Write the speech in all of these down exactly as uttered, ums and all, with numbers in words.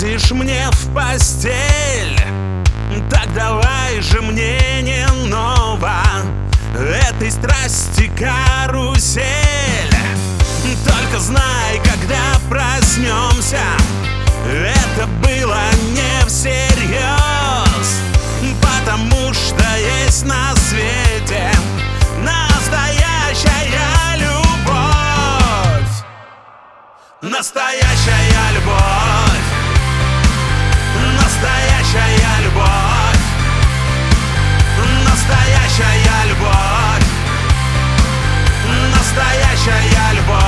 лезешь мне в постель, так давай же мне не ново этой страсти карусель. Только знай, когда проснемся, это было не всерьез, потому что есть на свете настоящая любовь. Настоящая любовь. Настоящая любовь. Настоящая любовь. Настоящая любовь.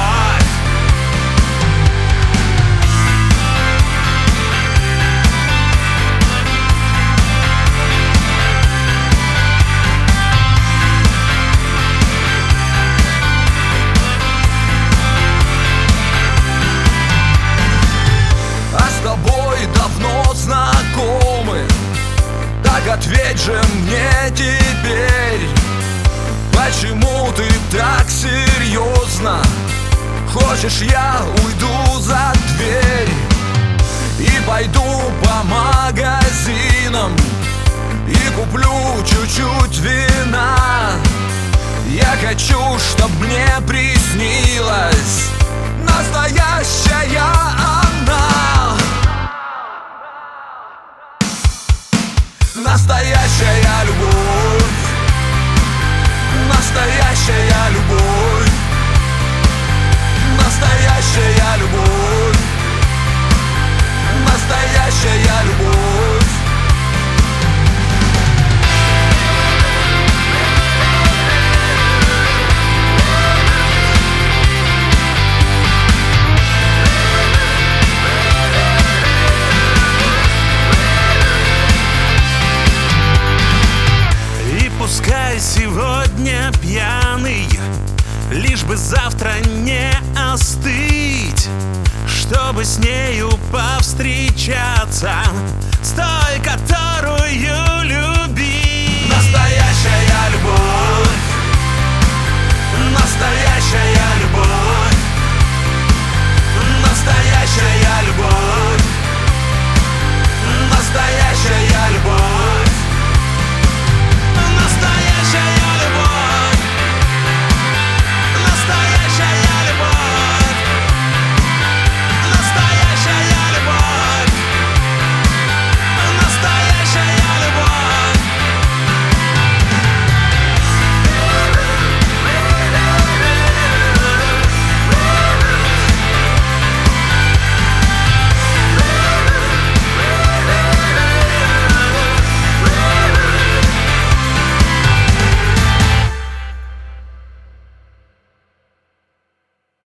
Давно знакомы, так ответь же мне теперь, почему ты так серьезно? Хочешь, я уйду за дверь и пойду по магазинам и куплю чуть-чуть вина. Я хочу, чтоб мне приснилась настоящая она. Настоящая любовь. Настоящая любовь. Настоящая любовь. Настоящая любовь. Пускай сегодня пьяный, лишь бы завтра не остыть, чтобы с нею повстречаться, с той, которую любить. Настоящая любовь. Настоящая любовь. Настоящая любовь. Настоящая